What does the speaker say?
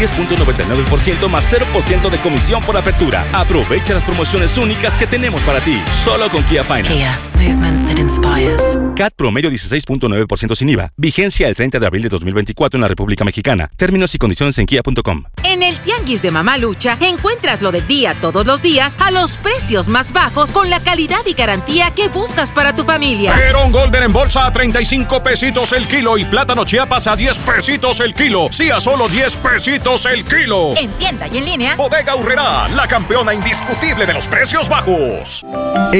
10.99% más 0% de comisión por apertura. Aprovecha las promociones únicas que tenemos para ti, solo con Kia Finance. Kia, movement that inspires. CAT promedio 16.9% sin IVA. Vigencia el 30 de abril de 2024 en la República Mexicana. Términos y condiciones en kia.com. En el Tianguis de Mamalucha encuentras lo del día todos los días a los precios más bajos con la calidad y garantía que buscas para tu familia. Perón Golden en bolsa a 35 pesitos el kilo y plátano Chiapas a 10 pesitos el kilo. Sí, a solo 10 pesitos el kilo. En tienda y en línea. Bodega Aurrerá, la campeona indiscutible de los precios bajos.